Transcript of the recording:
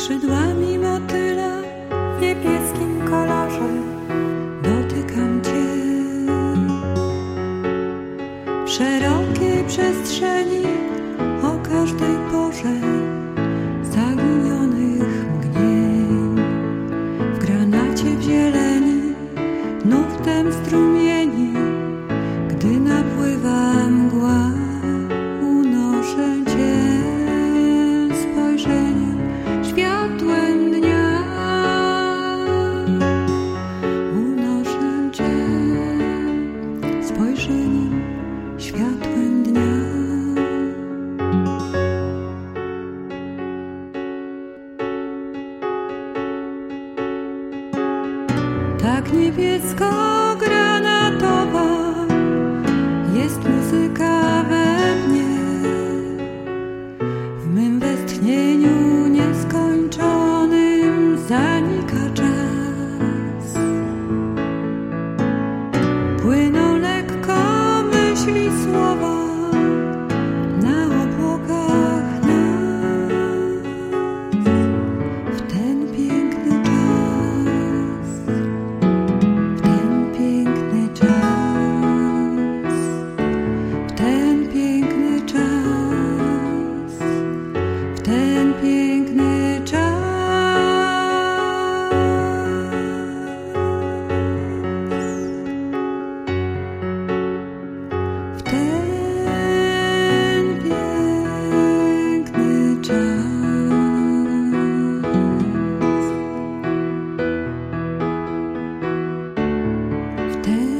Skrzydłami motyla w niebieskim kolorze dotykam Cię. W szerokiej przestrzeni o każdej porze zaginionych mgnień, w granacie, w zieleni, nurtem strumieni, gdy napływa mgła, unoszę Cię spojrzeniem, światłem dnia. Unoszę Cię spojrzeniem, światłem dnia. Tak niebiesko-granatowa jest muzyka we mnie, w mym westchnieniu nieskończonym zanika czas. Płyną lekko myśli, słowa na obłokach nas, w ten piękny czas, w ten piękny czas, w ten piękny czas, w ten piękny czas. W ten piękny czas. W ten